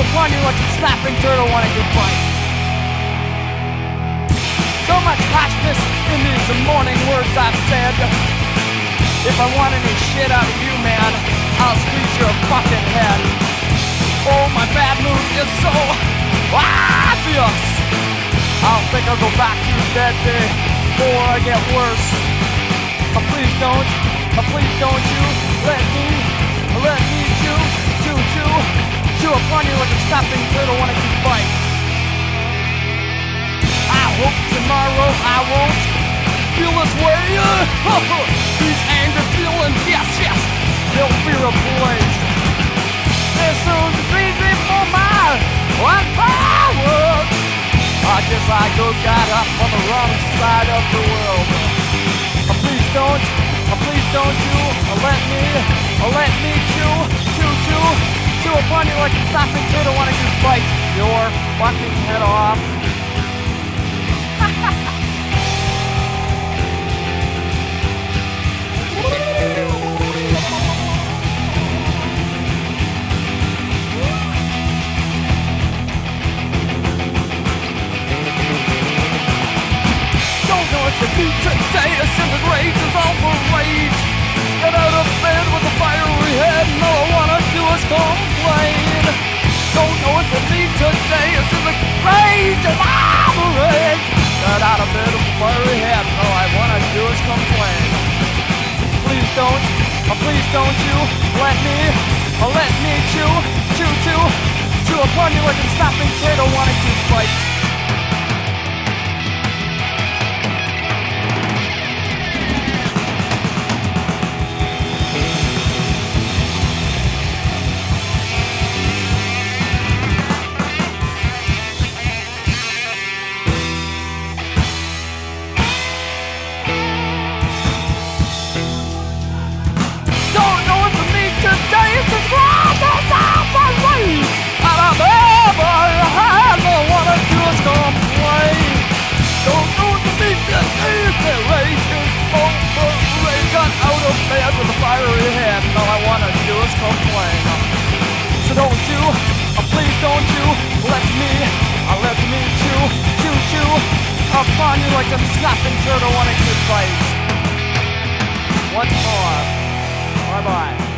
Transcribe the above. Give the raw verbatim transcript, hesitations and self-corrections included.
upon you like a snapping turtle wanting to fight. So much harshness in these morning words I've said. If I want any shit out of you, man, I'll squeeze your fucking head. Oh, my bad mood is so obvious. I don't think I'll go back to bed before I get worse. Oh, please don't, oh, please don't you let me, let me chew, chew, chew, chew upon you like a snapping turtle wanting to fight. I hope tomorrow I won't feel this way. These anger feelings, yes, yes, they'll be replaced. There's soon to be dream for my one power. I guess I go got up on the wrong side of the world. Oh, please don't, oh, please don't you let me, oh, let me chew, chew, chew, chew upon you like a snapping turtle wanting to bite your fucking head off. Today a simple rage is all for rage. Get out of bed with a fiery head, and all I wanna do is complain. Don't know what to me today, a simple rage is all for rage. Get out of bed with a fiery head, and all I wanna do is complain. Please don't, oh please don't you let me, oh let me chew, chew, chew, chew upon you like a snapping turtle wanting to fight. Complain. So don't you, oh please don't you let me, oh let me chew, chew, chew upon you like a snapping turtle wanting to fight. Once more. Bye bye.